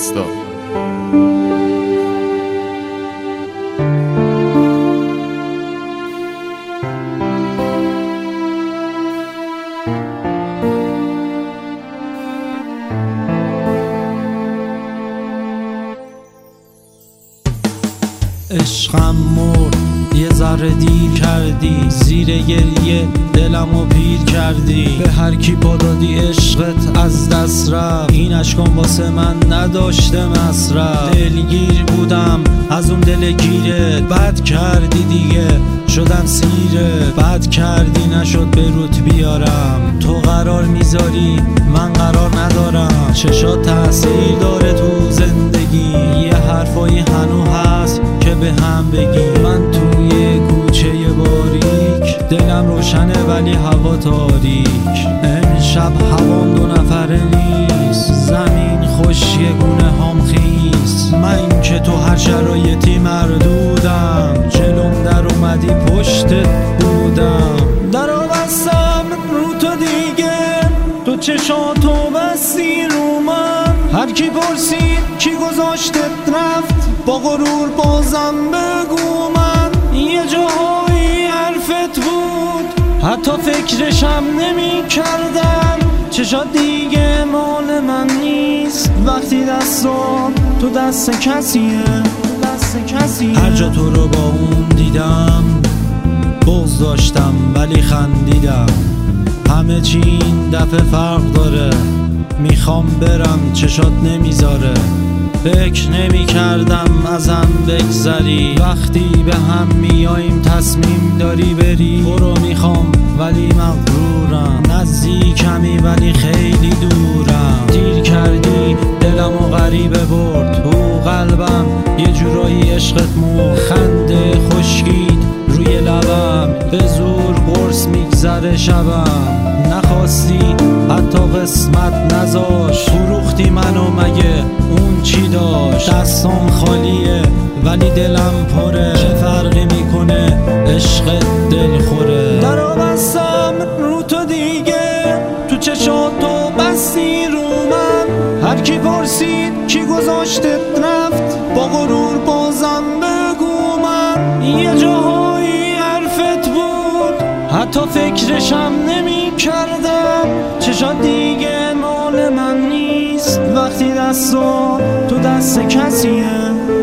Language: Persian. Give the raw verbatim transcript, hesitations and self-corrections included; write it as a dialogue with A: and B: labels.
A: اینستا.
B: عشقم مرد یه ذره دیر کردی، زیر گریه دلمو پیر کردی. به هر کی پادادی عشقت از دست رفت، این اشکام واسه من نداشته مصرف. دلگیر بودم از اون دلگیره، بد کردی دیگه شدم سیره. بد کردی نشد به روت بیارم، تو قرار میذاری من قرار ندارم. چشات تاثیر داره تو زندگی، یه حرفایی هنو هست که به هم بگی. من توی کوچه باریک، دلم روشنه ولی هوا تاریک. امشب هوام دو نفره نیست، زمین خشک گونه هم خیس. من که تو هر شرایطی مردودم، جلوم در اومدی پشتت بودم. درو بستم رو تو دیگه، تو چشاتو بستی رو من. هر کی پرسید کی گذاشتت رفت، با غرور بازم بگو من. یه جاهایی حرفت بود، حتی فکرشم نمی کردم. چشات دیگه مال من نیست، وقتی دستم تو دست کسیه، دست کسیه. هر جا تو رو با اون دیدم، بغض داشتم ولی خندیدم. همه چی این دفعه فرق داره، میخوام برم چشات نمیذاره. فکر نمی کردم ازم بگذری، وقتی به هم میاییم تصمیم داری بری. تو رو میخوام ولی مغرورم، نزدیکمی ولی خیلی دورم. دیر کردی دلم و غریبه برد، تو قلبم یه جورایی عشقت مرد. خنده خشکید روی لبم، به زور قرص میگذره شبم. نخواستی حتی قسمت نذاش، فروختی منو مگه اون چی داشت. دستام خالیه ولی دلم پره، چه فرقی میکنه عشقت دل خوره. درو بستم رو تو دیگه، تو چشاتو بستی رو من. هر کی پرسید کی گذاشتت رفت، با غرور بازم بگو من. یه جاهایی حرفت بود، حتی فکرشم نمی کردم. چشات دیگه مال من نیست، وقتی دستم تو دست کسیه.